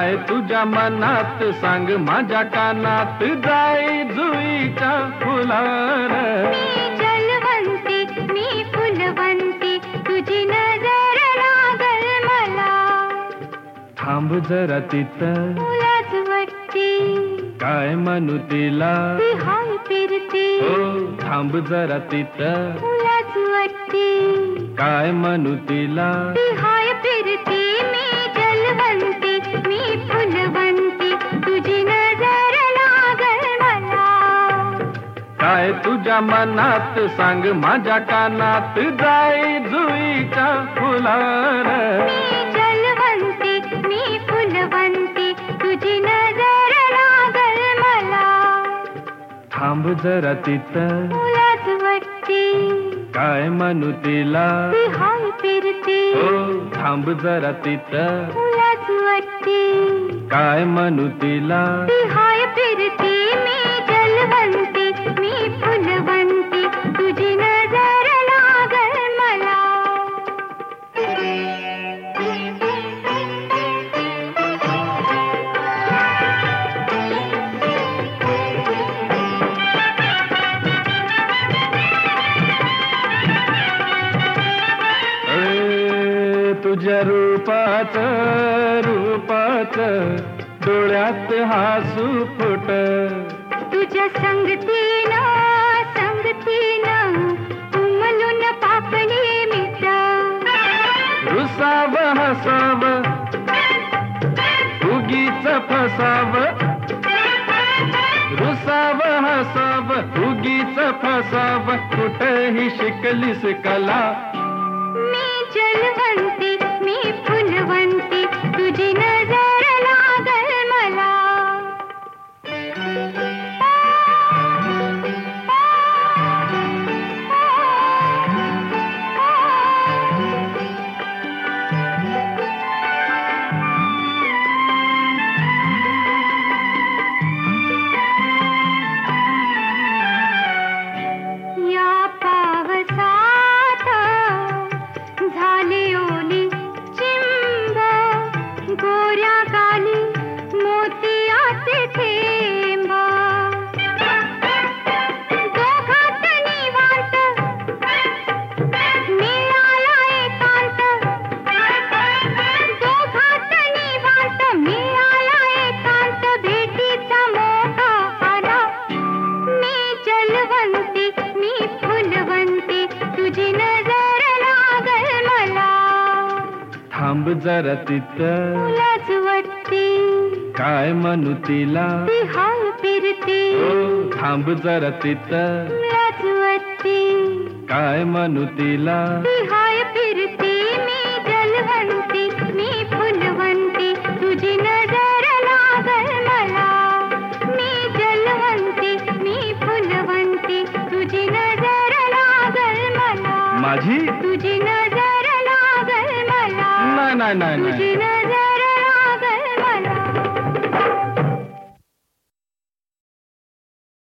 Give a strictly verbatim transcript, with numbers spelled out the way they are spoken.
काय तुझ्या मनात सांग माझ्या कानात जाई जुईच्या फुलार. मी जलवंती मी फुलवंती तुझी नजर लागल मला. थांब जरा तिथं तुलाच वाटती काय म्हणू तिला. ती हाय फिरती हो थांब जरा तिथं तुलाच वाटती काय म्हणू तिला. ती हाय फिरती. मी जलवंती मी फुलवंती तुझी नजर लागल मला. काय तुझ्या मनात सांग माझ्या कानात जाई जुईच्या फुलार. मी जलवंती मी फुलवंती तुझी नजर लागल मला. थांब जरा तिथं तुलाच वाटती काय म्हणू तिला. ती हाय फिरती हो थांब जरा तिथं तुलाच वाटती काय म्हणू तिला. ती हाय फिरती. मी जलवंती मी फुलवंती तुझी नजर लागल मला. ए, तुझ्या रूपाच रूपाच डोळ्यात हसू फुट. तुझ्या संगतीनं संगतीनं उमलून पापणी मिट. रुसाव हसाव उगीच फसाव. रुसाव हसाव उगीच फसाव कुठेही शिकलीस कला. मी जलवंती मी फुलवंती तुझी नजर लागल मला. या पावसात झाली ओली चिंब. गोऱ्या गाली मोतियाचे थेंब. दोघात निवांत मिळाला एकांत. दोघात निवांत मिळाला एकांत भेटीचा मोठा आला. मी जलवंती मी फुलवंती तुझी नजर लागल मला. थांब जरा तिथं तुलाच वाटती काय म्हणू तिला. ती हाय फिरती हो थांब जरा तिथं तुलाच वाटती काय म्हणू तिला. ती हाय फिरती. मी जलवंती मी फुलवंती तुझी नजर लागल मला. मी जलवंती मी फुलवंती तुझी नजर लागल मला. माझी तुझी नजर लागल मला. नाही नाही नाही तुझी नाही नजर